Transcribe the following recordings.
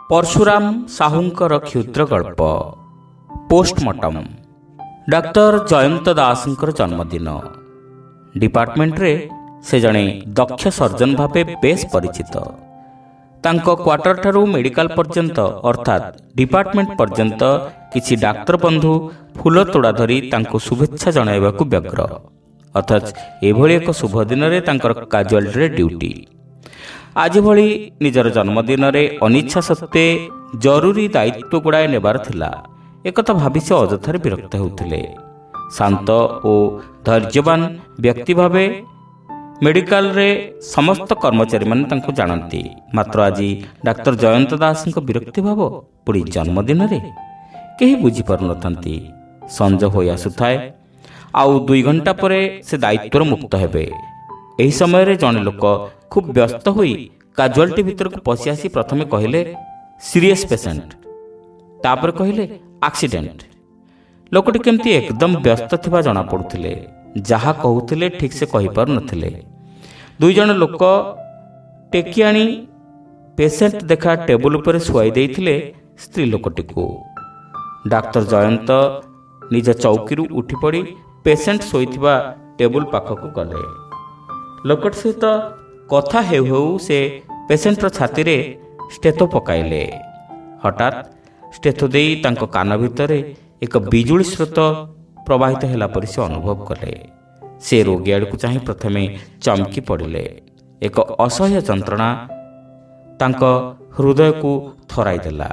परशुराम साहुंकर क्षुद्र गल्प पोस्टमॉर्टम। डाक्टर जयंत दासंकर जन्मदिन। डिपार्टमेंट रे से जणे दक्ष सर्जन भावे बेस परिचित। तांको क्वार्टर ठारू मेडिकल पर्यंत अर्थात डिपार्टमेंट पर्यंत किछि डाक्तर बंधु फूल तोड़ा धरी तांको शुभेच्छा जणाइबाकू व्यग्र। अथच एभଳି एक शुभ दिन रे तांकर काजुआलिटी रे ड्यूटी। आज भली निजर जन्मदिन रे अनिच्छा सत्वे जरूरी दायित्व गुड़ाए नेबार थिला। एकथा भाबी से अजथारे विरक्त होउथिले। शांत ओ धैर्यवान व्यक्ति भावे मेडिकल रे समस्त कर्मचारी माने तांको जानती। मात्र आज डाक्टर जयंत दासଙ୍କ विरक्ति भाव पुरी जन्मदिन रे केही बुझी पारु नथांती। संज होई आसुथाए आउ 2 घंटा परे से दायित्वर मुक्त हेबे। एही समय रे जने लोक खूब व्यस्त होई काजुआलिटी भीतर को पसी आसी प्रथमे कहिले सीरियस पेशेंट, तापर कहिले एक्सीडेंट। लोकटी केमती एकदम व्यस्त थिबा जणा पडुथिले। जहा कहूथिले ठीक से कहि पारु नथिले। 2 जण लोक टेकी आनी पेशेंट देखा टेबुल पर सुआई देइथिले स्त्री लोकटी को। डाक्टर जयंत निज चौकीरू उठी पड़ी पेशेंट सोईथिबा टेबुल पाखकू गले। लोकट सहित कथा हेउ हेउ से पेशेंटर छाती रे स्टेथो पकाइले। हठात स्टेथो देई तांको कान भितरे एक बिजुली स्रोत प्रवाहित होला परि से अनुभव कले। से रोगी आड़ को चाहि प्रथमे चमकी पड़िले। एक असह्य जंत्रणा तांको हृदय को थराई देला।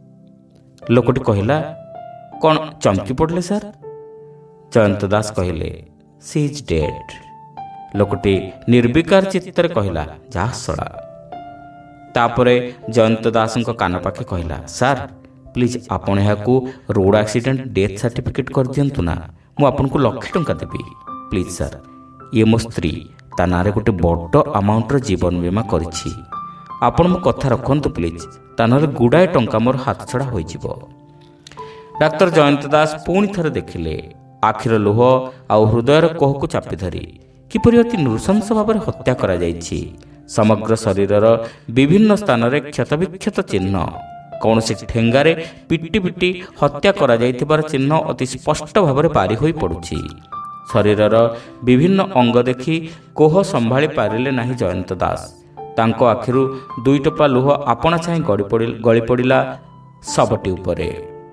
लोकटी कहिला, कौन चमकी पड़ले सर? जयंत दास कहिले, सी इज डेड। लोकटी निर्विकार चित्तर कहिला, जा सड़ा। तापरे जयंत दासଙ୍କ कान पाखे कहिला, सर प्लीज आपण याकू रोड एक्सीडेंट डेथ सर्टिफिकेट कर दियंतु ना। मु आपनको 1 लाख टंका देबी प्लीज सर। ये मो स्त्री ता नारे गोटे बड़ अमाउंट रो जीवन बीमा करिछि। आपण मो कथा रखंतु प्लीज, ता नारे गुडाए टंका मोर हाथ छड़ा होई जिवो। डाक्टर जयंत दास पुणी थरे देखिले आखिर लुह आउ हृदयर कोहकू चापी धरी किपरि अति नृशंस भाव हत्या करा जाइछि। समग्र शरीरर विभिन्न स्थान रे क्षत विक्षत चिन्ह, कौन से ठेंगारे पिटी पिटी हत्या करा जाइथिबार चिन्ह अति स्पष्ट भाव पारि होई पड़ुछि। शरीरर विभिन्न अंग देखि कोह संभाଳି पारिले नाही जयंत दास। तांको आखिरु 2 टोपा लुह आपणा छाई गଳି पड़िला सबटी उपरे।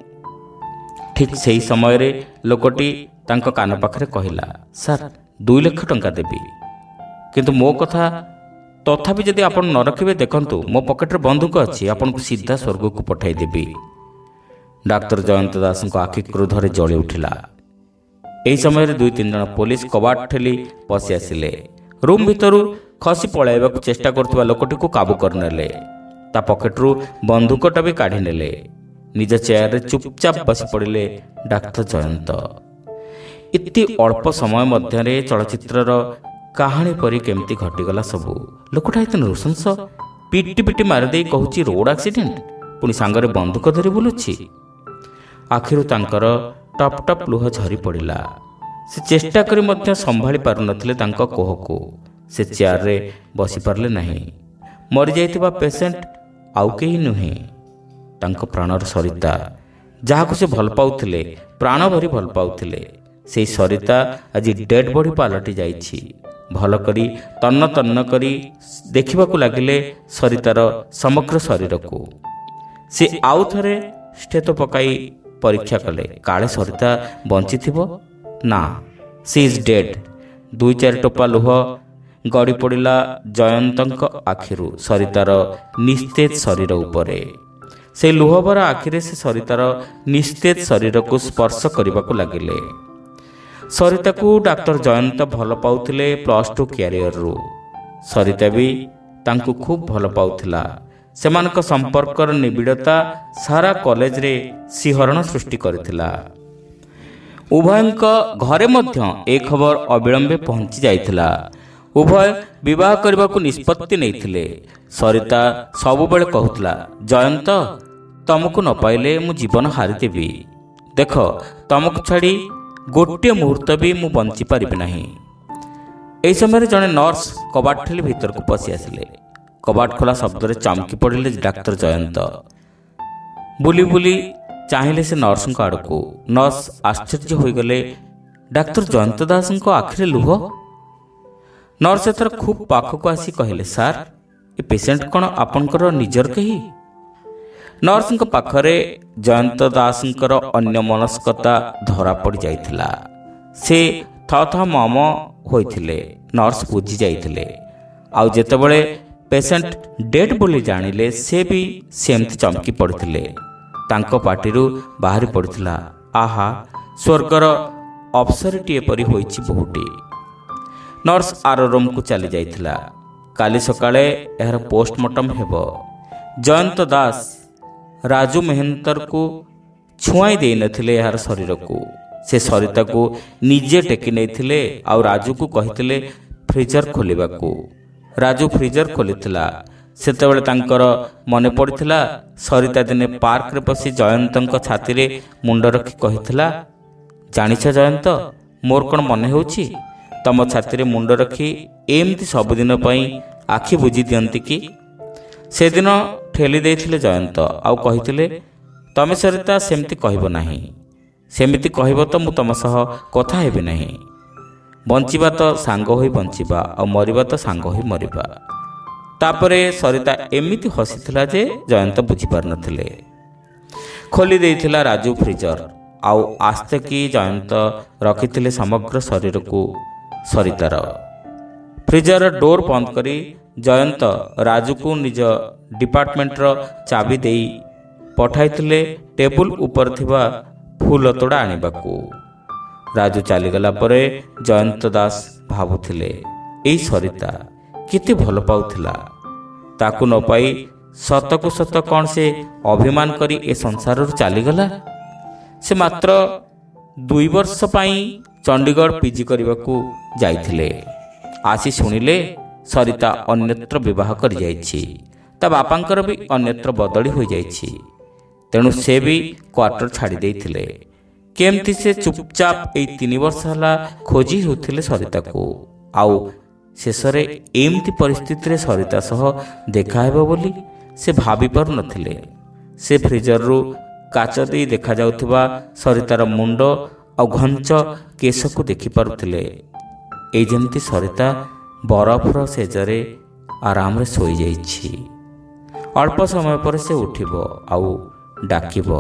ठीक सही समय रे लोकटी तांको कान पाखरे कहिला, सर 2 लाख टंका देबी, किंतु मो कथा तथापि जदि आपण न रखिबे देखंतु मो पॉकेट रे बंदूक अछि, आपण को सीधा स्वर्ग को पठाई देबी। डाक्टर जयंत दासଙ୍କ आखि क्रोधरे जळि उठिला। एही समय रे 2-3 जण पुलिस कबाट ठेली पसि आसिले। रूम भितरु खसी पळाइबा को चेष्टा करथुवा लोकटी को काबू करनेले। ता पॉकेट रु बंदूकटा भी काढी नेले। निज चेयर रे चुपचाप बसी पड़िले डाक्टर जयंत। इति अल्प समय मध्य चलचित्रर कहानी परी केमती घटीगला सबू। लोकटा एत नृशंस पिटी पिटी मारिदे कहूची रोड एक्सीडेंट, पुणी सांगरे बंदूक धरी बुलुछि। आखिरु तांकर टप टप लुह झरी पड़िला। से चेष्टा करी मध्य संभाली पारु नथिले तांको कोहकू। से चेयर रे बसी पारले नाही। मरि जाइतिबा पेशेंट आउ केही नुहे, तांको प्राणर सरिता, जाहाको से भल पाउथिले, प्राण भरी भल पाउथिले, से सरिता आज डेड बॉडी पालटी जाइछि। भल करी तन्न तन्न करी देखिबाकू लागिले सरितार समग्र शरीर को। से आउ थरे स्टेथो पकाई परीक्षा कले, काले सरिता बंची थिबो ना, सी इज डेड। 2-4 टोपा लुह गड़ी पड़िला जयंतଙ୍କ आखिरु सरितार निस्तेज शरीर उपरे। से लुहभरा आखिरे से सरितार निस्तेज शरीर को स्पर्श करने लगिले। सरिता को डाक्टर जयंत भल पाउथिले +2 क्यारियर रु। सरिता भी तांकु खूब भल पाउथिला। सेमानक संपर्कर निबिड़ता सारा कॉलेज रे सिहरण सृष्टि करथिला। उभयंक घरे मध्य ए खबर अविलंबे पहुंची जाइथिला। उभय विवाह करने को निष्पत्ति नैथिले। सरिता सबुबेले कहूथिला, जयंत तमको न पाइले मु जीवन हारिदेवी। देख तमको छाड़ी गोटे मुहूर्त भी मु बंची पारिबि नाही। एही समय जड़े नर्स कबाट ठेली भीतर को पशि आसिले। कबाट खोला शब्द चमकी पड़े डाक्टर जयंत। ବୁଲି ବୁଲି ଚାହିଁଲେ ସେ ନର୍ସଙ୍କ ଆଡ଼କୁ। ନର୍ସ ଆଶ୍ଚର୍ଯ୍ୟ ହୋଇଗଲେ, ଡାକ୍ତର ଜୟନ୍ତ ଦାସଙ୍କ ଆଖିରେ ଲୁହ। ନର୍ସ ଏଥର ଖୁବ୍ ପାଖକୁ ଆସି କହିଲେ, ସାର୍, ଏ ପେସେଣ୍ଟ କ'ଣ ଆପଣଙ୍କର ନିଜର କେହି? ନର୍ସଙ୍କ ପାଖରେ ଜୟନ୍ତ ଦାସଙ୍କର ଅନ୍ୟମନସ୍କତା ଧରା ପଡ଼ିଯାଇଥିଲା। ସେ ଥ ମମ ହୋଇଥିଲେ। ନର୍ସ ବୁଝି ଯାଇଥିଲେ। ଆଉ ଯେତେବେଳେ ପେସେଣ୍ଟ ଡେଡ୍ ବୋଲି ଜାଣିଲେ ସେ ବି ସେମିତି ଚମକି ପଡ଼ିଥିଲେ। ତାଙ୍କ ପାଟିରୁ ବାହାରି ପଡ଼ିଥିଲା, ଆହା, ସ୍ୱର୍ଗର ଅପ୍ସରୀଟିଏ ପରି ହୋଇଛି ବୋହୂଟି। ନର୍ସ ଆର ରୁମ୍କୁ ଚାଲି ଯାଇଥିଲା। କାଲି ସକାଳେ ଏହାର ପୋଷ୍ଟମର୍ଟମ୍ ହେବ। ଜୟନ୍ତ ଦାସ ରାଜୁ ମେହେନ୍ତରକୁ ଛୁଆଇ ଦେଇନଥିଲେ ଏହାର ଶରୀରକୁ। ସେ ସରିତାକୁ ନିଜେ ଟେକି ନେଇଥିଲେ ଆଉ ରାଜୁକୁ କହିଥିଲେ ଫ୍ରିଜର ଖୋଲିବାକୁ। ରାଜୁ ଫ୍ରିଜର ଖୋଲିଥିଲା। ସେତେବେଳେ ତାଙ୍କର ମନେ ପଡ଼ିଥିଲା ସରିତା ଦିନେ ପାର୍କରେ ବସି ଜୟନ୍ତଙ୍କ ଛାତିରେ ମୁଣ୍ଡ ରଖି କହିଥିଲା, ଜାଣିଛ ଜୟନ୍ତ, ମୋର କ'ଣ ମନେ ହେଉଛି ତମ ଛାତିରେ ମୁଣ୍ଡ ରଖି ଏମିତି ସବୁଦିନ ପାଇଁ ଆଖି ବୁଜି ଦିଅନ୍ତି କି? ସେଦିନ ଠେଲି ଦେଇଥିଲେ ଜୟନ୍ତ ଆଉ କହିଥିଲେ, ତମେ ସରିତା ସେମିତି କହିବ ନାହିଁ। ସେମିତି କହିବ ତ ମୁଁ ତମ ସହ କଥା ହେବି ନାହିଁ। ବଞ୍ଚିବା ତ ସାଙ୍ଗ ହୋଇ ବଞ୍ଚିବା ଆଉ ମରିବା ତ ସାଙ୍ଗ ହୋଇ ମରିବା। ତାପରେ ସରିତା ଏମିତି ହସିଥିଲା ଯେ ଜୟନ୍ତ ବୁଝିପାରୁନଥିଲେ। ଖୋଲି ଦେଇଥିଲା ରାଜୁ ଫ୍ରିଜର ଆଉ ଆସ୍ତେ କି ଜୟନ୍ତ ରଖିଥିଲେ ସମଗ୍ର ଶରୀରକୁ ସରିତାର। ଫ୍ରିଜର ଡୋର ବନ୍ଦ କରି ଜୟନ୍ତ ରାଜୁକୁ ନିଜ ଡିପାର୍ଟମେଣ୍ଟର ଚାବି ଦେଇ ପଠାଇଥିଲେ ଟେବୁଲ ଉପରେ ଥିବା ଫୁଲ ତୋଡ଼ା ଆଣିବାକୁ। ରାଜୁ ଚାଲିଗଲା ପରେ ଜୟନ୍ତ ଦାସ ଭାବୁଥିଲେ, ଏଇ ସରିତା କେତେ ଭଲ ପାଉଥିଲା। ତାକୁ ନ ପାଇ ସତକୁ ସତ କ'ଣ ସେ ଅଭିମାନ କରି ଏ ସଂସାରରୁ ଚାଲିଗଲା? ସେ ମାତ୍ର 2 ବର୍ଷ ପାଇଁ ଚଣ୍ଡିଗଡ଼ ପିଜି କରିବାକୁ ଯାଇଥିଲେ। ଆସି ଶୁଣିଲେ ସରିତା ଅନ୍ୟତ୍ର ବିବାହ କରିଯାଇଛି। ତା ବାପାଙ୍କର ବି ଅନ୍ୟତ୍ର ବଦଳି ହୋଇଯାଇଛି। ତେଣୁ ସେ ବି କ୍ୱାର୍ଟର ଛାଡ଼ି ଦେଇଥିଲେ। କେମିତି ସେ ଚୁପଚାପ ଏଇ 3 ବର୍ଷ ହେଲା ଖୋଜି ହେଉଥିଲେ ସରିତାକୁ। ଆଉ ଶେଷରେ ଏମିତି ପରିସ୍ଥିତିରେ ସରିତା ସହ ଦେଖା ହେବ ବୋଲି ସେ ଭାବି ପାରୁନଥିଲେ। ସେ ଫ୍ରିଜରରୁ କାଚ ଦେଇ ଦେଖାଯାଉଥିବା ସରିତାର ମୁଣ୍ଡ ଆଉ ଘଞ୍ଚ କେଶକୁ ଦେଖିପାରୁଥିଲେ। ଏଇ ଯେମିତି ସରିତା ବରଫର ସେଜରେ ଆରାମରେ ଶୋଇଯାଇଛି। ଅଳ୍ପ ସମୟ ପରେ ସେ ଉଠିବ ଆଉ ଡାକିବ।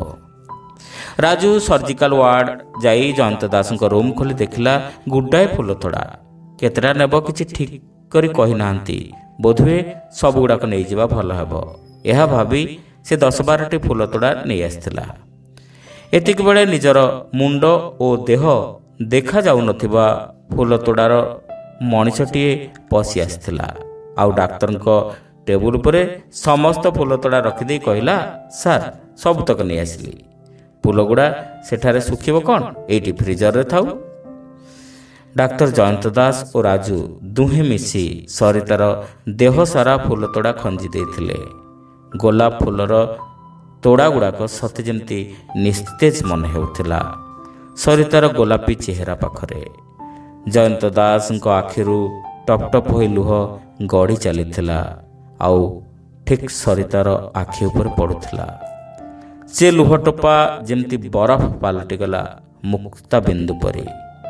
ରାଜୁ ସର୍ଜିକାଲ ୱାର୍ଡ ଯାଇ ଜୟନ୍ତ ଦାସଙ୍କ ରୁମ୍ ଖୋଲି ଦେଖିଲା ଗୁଡ଼ାଏ ଫୁଲ ତୋଡ଼ା। କେତେଟା ନେବ କିଛି ଠିକ୍ କରି କହିନାହାନ୍ତି। ବୋଧହୁଏ ସବୁଗୁଡ଼ାକ ନେଇଯିବା ଭଲ ହେବ। ଏହା ଭାବି ସେ 10-12ଟି ଫୁଲ ତୋଡ଼ା ନେଇ ଆସିଥିଲା। ଏତିକି ବେଳେ ନିଜର ମୁଣ୍ଡ ଓ ଦେହ ଦେଖାଯାଉନଥିବା ଫୁଲ ତୋଡ଼ାର ମଣିଷଟିଏ ପଶି ଆସିଥିଲା ଆଉ ଡାକ୍ତରଙ୍କ ଟେବୁଲ ଉପରେ ସମସ୍ତ ଫୁଲ ତୋଡ଼ା ରଖିଦେଇ କହିଲା, ସାର୍, ସବୁତକ ନେଇ ଆସିଲି। ଫୁଲଗୁଡ଼ା ସେଠାରେ ଶୁଖିବ କ'ଣ? ଏଇଠି ଫ୍ରିଜରରେ ଥାଉ। ଡାକ୍ତର ଜୟନ୍ତ ଦାସ ଓ ରାଜୁ ଦୁହେଁ ମିଶି ସରିତାର ଦେହ ସାରା ଫୁଲ ତୋଡ଼ା ଖଞ୍ଜି ଦେଇଥିଲେ। ଗୋଲାପ ଫୁଲର ତୋଡ଼ାଗୁଡ଼ାକ ସତେ ଯେମିତି ନିସ୍ତେଜ ମନେ ହେଉଥିଲା ସରିତାର ଗୋଲାପୀ ଚେହେରା ପାଖରେ। ଜୟନ୍ତ ଦାସଙ୍କ ଆଖିରୁ ଟପ୍ ଟପ୍ ହୋଇ ଲୁହ ଗଡ଼ି ଚାଲିଥିଲା ଆଉ ଠିକ୍ ସରିତାର ଆଖି ଉପରେ ପଡ଼ୁଥିଲା। ସେ ଲୁହ ଟୋପା ଯେମିତି ବରଫ ପାଲଟିଗଲା ମୁକ୍ତା ବିନ୍ଦୁ ପରି।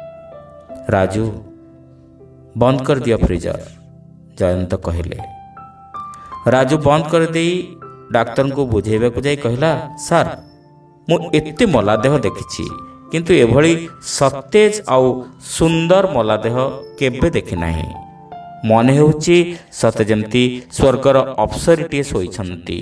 ରାଜୁ, ବନ୍ଦ କରିଦିଅ ଫ୍ରିଜର, ଜୟନ୍ତ କହିଲେ। ରାଜୁ ବନ୍ଦ କରିଦେଇ ଡାକ୍ତରଙ୍କୁ ବୁଝେଇବାକୁ ଯାଇ କହିଲା, ସାର୍, ମୁଁ ଏତେ ମଲାଦେହ ଦେଖିଛି, କିନ୍ତୁ ଏଭଳି ସତେଜ ଆଉ ସୁନ୍ଦର ମଲାଦେହ କେବେ ଦେଖିନାହିଁ। ମନେ ହେଉଛି ସତେ ଯେମିତି ସ୍ୱର୍ଗର ଅପ୍ସରୀଟିଏ ଶୋଇଛନ୍ତି।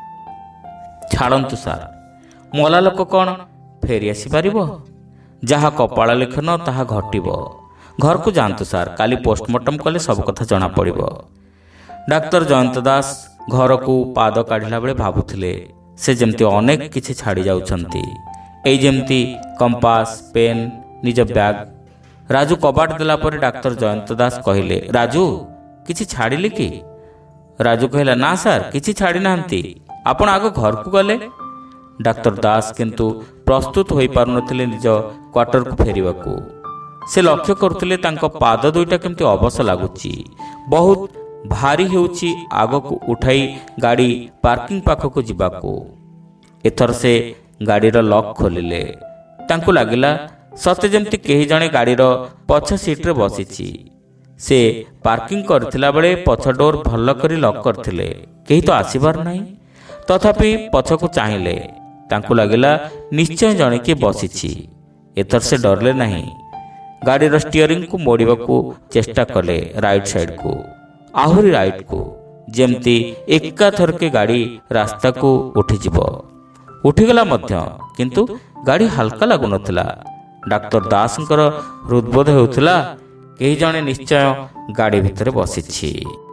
ଛାଡ଼ନ୍ତୁ ସାର୍, ମଲା ଲୋକ କ'ଣ ଫେରି ଆସିପାରିବ? ଯାହା କପାଳ ଲେଖନ ତାହା ଘଟିବ। ଘରକୁ ଯାଆନ୍ତୁ ସାର୍, କାଲି ପୋଷ୍ଟମର୍ଟମ୍ କଲେ ସବୁ କଥା ଜଣାପଡ଼ିବ। ଡାକ୍ତର ଜୟନ୍ତ ଦାସ ଘରକୁ ପାଦ କାଢ଼ିଲା ବେଳେ ଭାବୁଥିଲେ ସେ ଯେମିତି ଅନେକ କିଛି ଛାଡ଼ି ଯାଉଛନ୍ତି। ଏଇ ଯେମିତି କମ୍ପାସ, ପେନ୍, ନିଜ ବ୍ୟାଗ। ରାଜୁ କବାଟ ଦେଲା ପରେ ଡାକ୍ତର ଜୟନ୍ତ ଦାସ କହିଲେ, ରାଜୁ, କିଛି ଛାଡ଼ିଲି କି? ରାଜୁ କହିଲା, ନା ସାର୍, କିଛି ଛାଡ଼ି ନାହାନ୍ତି। ଆପଣ ଆଗ ଘରକୁ ଗଲେ। ଡାକ୍ତର ଦାସ କିନ୍ତୁ ପ୍ରସ୍ତୁତ ହୋଇପାରୁନଥିଲେ ନିଜ କ୍ୱାର୍ଟରକୁ ଫେରିବାକୁ। ସେ ଲକ୍ଷ୍ୟ କରୁଥିଲେ ତାଙ୍କ ପାଦ ଦୁଇଟା କେମିତି ଅବଶ ଲାଗୁଛି, ବହୁତ ଭାରି ହେଉଛି ଆଗକୁ ଉଠାଇ ଗାଡ଼ି ପାର୍କିଂ ପାଖକୁ ଯିବାକୁ। ଏଥର ସେ ଗାଡ଼ିର ଲକ୍ ଖୋଲିଲେ। ତାଙ୍କୁ ଲାଗିଲା ସତେ ଯେମିତି କେହି ଜଣେ ଗାଡ଼ିର ପଛ ସିଟ୍ରେ ବସିଛି। ସେ ପାର୍କିଂ କରିଥିଲା ବେଳେ ପଛ ଡୋର ଭଲ କରି ଲକ୍ କରିଥିଲେ, କେହି ତ ଆସିବାର ନାହିଁ। ତଥାପି ପଛକୁ ଚାହିଁଲେ, ତାଙ୍କୁ ଲାଗିଲା ନିଶ୍ଚୟ ଜଣେ କିଏ ବସିଛି। ଏଥର ସେ ଡରିଲେ ନାହିଁ। ଗାଡ଼ିର ଷ୍ଟିଅରିଂକୁ ମୋଡ଼ିବାକୁ ଚେଷ୍ଟା କଲେ ରାଇଟ୍ ସାଇଡ୍କୁ, ଆହୁରି ରାଇଟ୍କୁ, ଯେମିତି ଏକାଥରକେ ଗାଡ଼ି ରାସ୍ତାକୁ ଉଠିଯିବ। ଉଠିଗଲା ମଧ୍ୟ, କିନ୍ତୁ ଗାଡ଼ି ହାଲକା ଲାଗୁନଥିଲା। ଡାକ୍ତର ଦାସଙ୍କର ହୃଦବୋଧ ହେଉଥିଲା କେହି ଜଣେ ନିଶ୍ଚୟ ଗାଡ଼ି ଭିତରେ ବସିଛି।